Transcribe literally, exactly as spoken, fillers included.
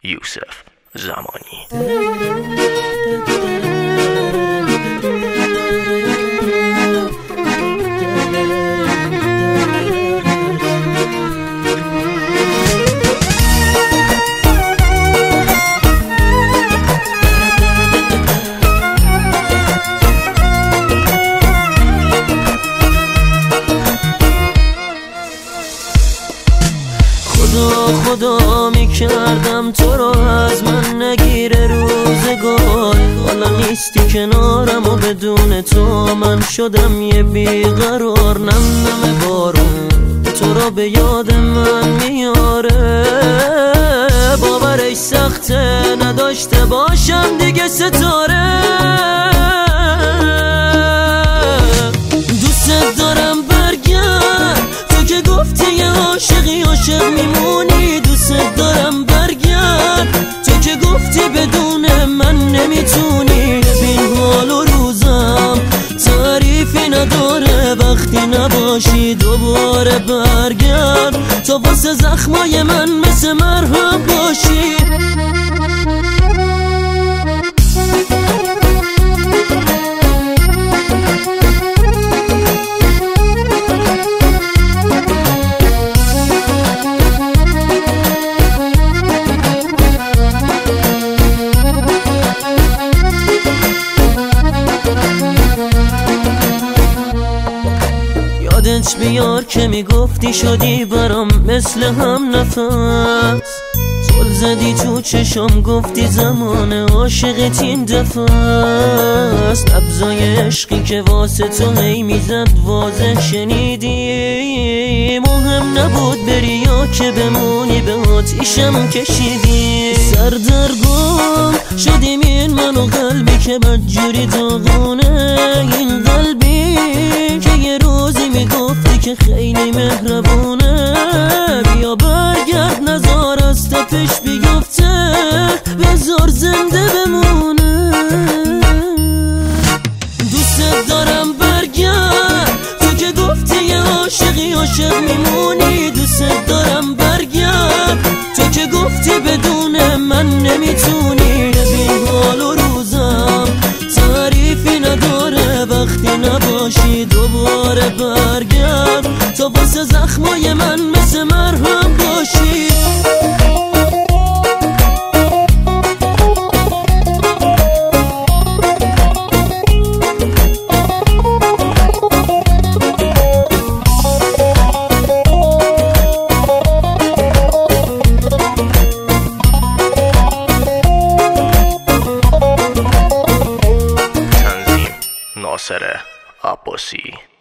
یوسف زمانی. خدا خدا میکردم تو رو از من نگیره روزگار، حالا نیستی کنارم و بدون تو من شدم یه بیقرار. نم نم بارون تو رو به یاد من میاره، باورش سخته نداشته باشم دیگه ستاره. دوست دارم برگرد تو که گفتی یه عاشقی عاشق میمونی، دوست دارم برگرد تو که گفتی بدون من نمیتونی. ببین حال و روزم تعریفی نداره، وقتی نباشی دوباره برگرد تا واسه زخمای من مثل مرهم باشی. یادت بیار که میگفتی شدی برام مثل هم نفس، زل زدی تو چشم گفتی زمان عاشقت این دفعه است. نبضای عشقی که واسه تو هی میزد واضح شنیدی، مهم نبود بری یا که بمونی به آتیشم کشیدی. سردرگم شدیم این من و قلبی که بدجوری داغونه، این قلبی که یه روزی میگفتی که خیلی مهربونه. بیا برگرد نزار از تپش بیفته، بذار زنده بمونه. دوست دارم برگرد تو که گفتی یه عاشقی عاشق میمونی، دوست دارم برگرد تو که گفتی بدون من نمیتونی. ببین حال و روزم تعریفی نداره، وقتی نباشی دوباره برگرد تا واسه زخمای من مثل مرهم باشی. ناصر عباسی.